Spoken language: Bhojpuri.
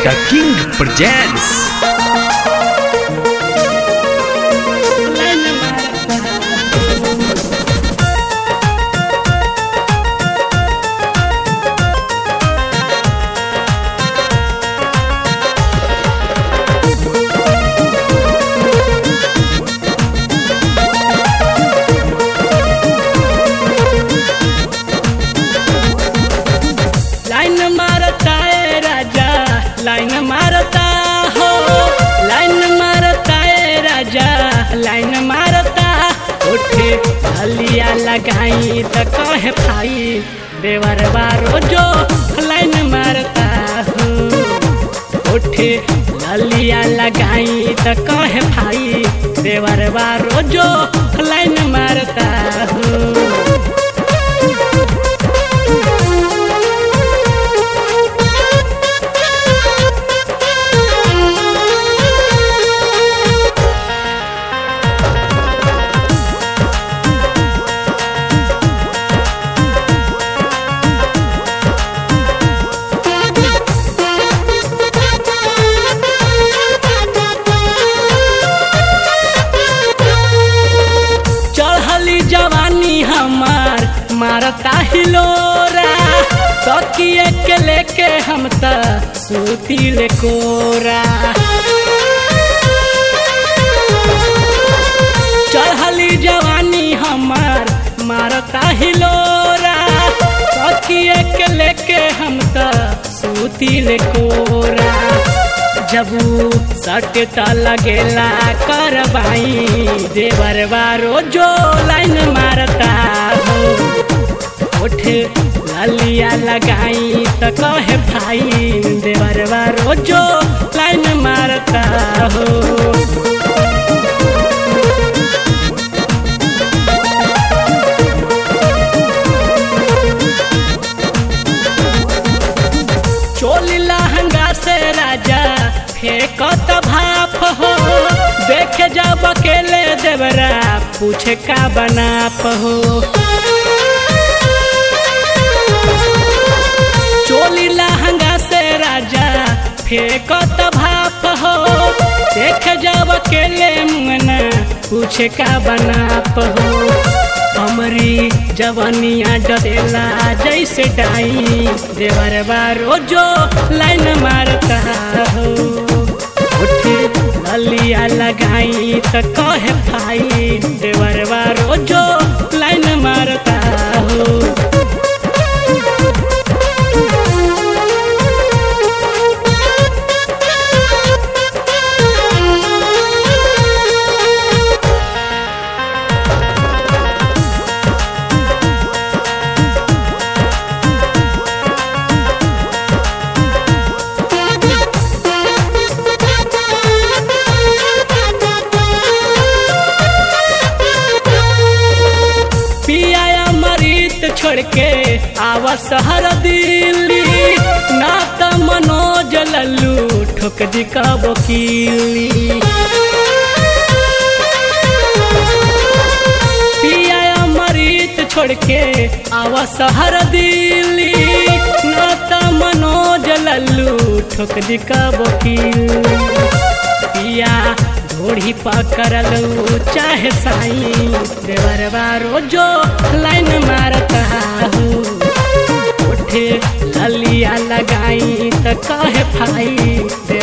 The King presents. लाइन मारता है राजा, लाइन मारता हो, लाइन मारता है राजा, लाइन मारता। उठे हलिया लगाई तो कहे भाई देवर बारो जो लाइन मारता हो। उठे हलिया लगाई तो कहे भाई देवर बारो जो लाइन मारता हो। जवानी हमार मारता हिलोरा, तकिए के लेके हम त सुतील कोरा। चढ़ली जवानी हमार मारता हिलोरा, तकिए के लेके हम त सुतील कोरा। जब सटता लगेला करवाई देवर बारो जो लाइन मारता हो। उठे ललिया लगाई तो कहे भाई देवर बारो जो लाइन मारता हो। चोली लहंगा से राजा फेंकत भाप हो, देखे जब अकेले देवरा पूछे का बनाप हो। चोली लहंगा से राजा फेंकत भाप हो, देखे जब अकेले मुंगना पूछे का बनाप हो। हमरी जवानिया डरेला जैसे डाई देवर बारो जो लाइन मारता हो। उठे ललिया लगाई तो कहे भाई देवर बारो जो लाइन मारता हो। छोड़ के आवा शहर दिल्ली, ना त मनोज लल्लू ठोक दी का वकीली। पिया अमृत छोड़ के आवा शहर दिल्ली, ना त मनोज लल्लू ठोक दी का वकीली। पिया घोड़ी पकड़लू चाहे साई देवर बारो जो लाइन मारता हो। उठे ललिया लगाई तो कहे भाई